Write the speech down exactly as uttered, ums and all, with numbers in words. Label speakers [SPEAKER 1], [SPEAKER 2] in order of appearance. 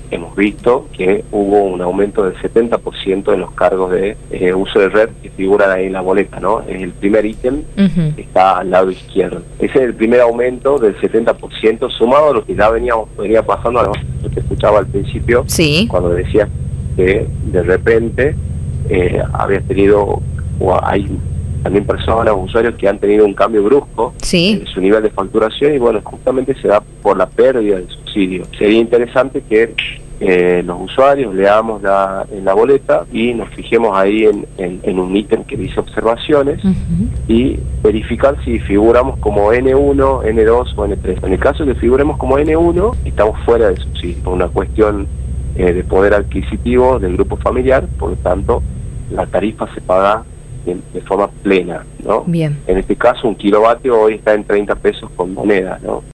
[SPEAKER 1] hemos visto que hubo un aumento del setenta por ciento en los cargos de eh, uso de red que figuran ahí en la boleta, ¿no? Es el primer ítem
[SPEAKER 2] Uh-huh.
[SPEAKER 1] que está al lado izquierdo. Ese es el primer aumento del setenta por ciento sumado a lo que ya veníamos, venía pasando, ¿no? Yo te escuchaba al principio,
[SPEAKER 2] Sí.
[SPEAKER 1] cuando decías que de repente eh, habías tenido, o hay también personas, usuarios que han tenido un cambio brusco
[SPEAKER 2] Sí.
[SPEAKER 1] en su nivel de facturación y bueno, justamente se da por la pérdida del subsidio. Sería interesante que eh, los usuarios leamos la, en la boleta y nos fijemos ahí en, en, en un ítem que dice observaciones
[SPEAKER 2] Uh-huh.
[SPEAKER 1] y verificar si figuramos como ene uno, ene dos o ene tres. En el caso de que figuremos como ene uno, estamos fuera del subsidio, por una cuestión eh, de poder adquisitivo del grupo familiar, por lo tanto la tarifa se paga de, de forma plena, ¿no?
[SPEAKER 2] Bien.
[SPEAKER 1] En este caso un kilovatio hoy está en treinta pesos con moneda, ¿no?